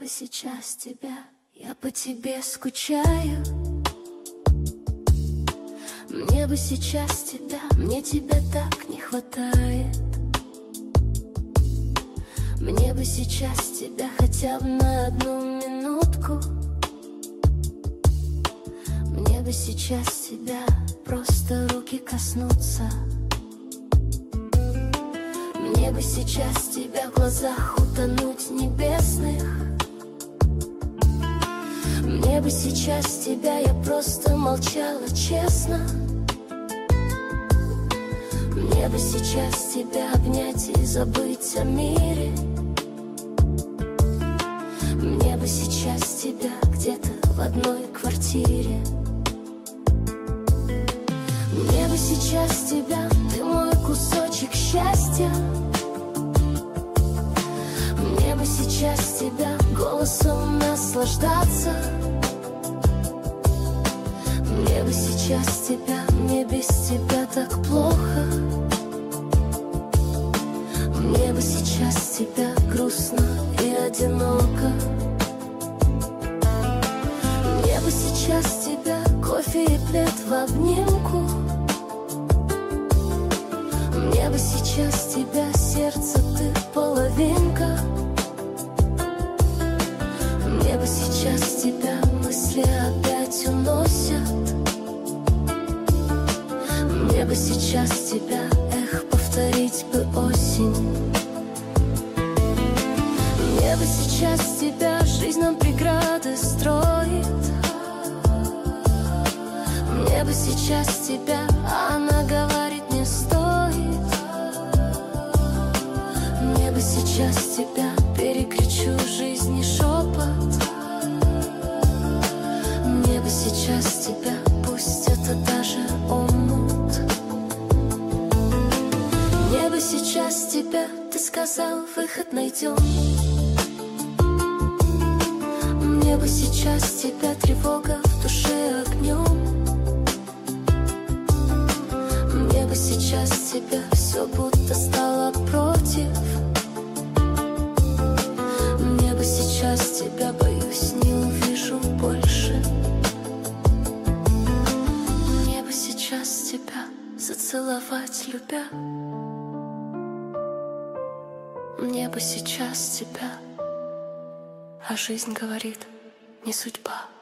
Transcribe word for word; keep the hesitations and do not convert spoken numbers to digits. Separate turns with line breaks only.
сейчас тебя, я по тебе скучаю. Мне бы сейчас тебя, мне тебя так не хватает. Мне бы сейчас тебя хотя бы на одну минутку. Мне бы сейчас тебя просто руки коснуться. Мне бы сейчас тебя в глазах утонуть небесных. Мне бы сейчас тебя, я просто молчала честно. Мне бы сейчас тебя обнять и забыть о мире. Мне бы сейчас тебя где-то в одной квартире. Мне бы сейчас тебя, ты мой кусочек счастья. Мне бы сейчас тебя голосом наслаждаться. Мне бы сейчас тебя, мне без тебя так плохо. Мне бы сейчас тебя грустно и одиноко. Мне бы сейчас тебя кофе и плед в обнимку. Мне бы сейчас тебя, сердце, ты половинка. Мне бы сейчас тебя мысли опять уносят. Мне бы сейчас тебя, эх, повторить бы осень. Мне бы сейчас тебя, жизнь нам преграды строит. Мне бы сейчас тебя, а она говорит не стоит. Мне бы сейчас тебя, перекричу жизни шепот. Мне бы сейчас тебя, пусть это даже омут. Мне бы сейчас тебя, ты сказал, выход найдем. Мне бы сейчас тебя, тревога в душе огнем. Мне бы сейчас тебя, все будто стало против. Мне бы сейчас тебя, боюсь, не увижу больше. Мне бы сейчас тебя зацеловать, любя. Мне бы сейчас тебя, а жизнь говорит, не судьба.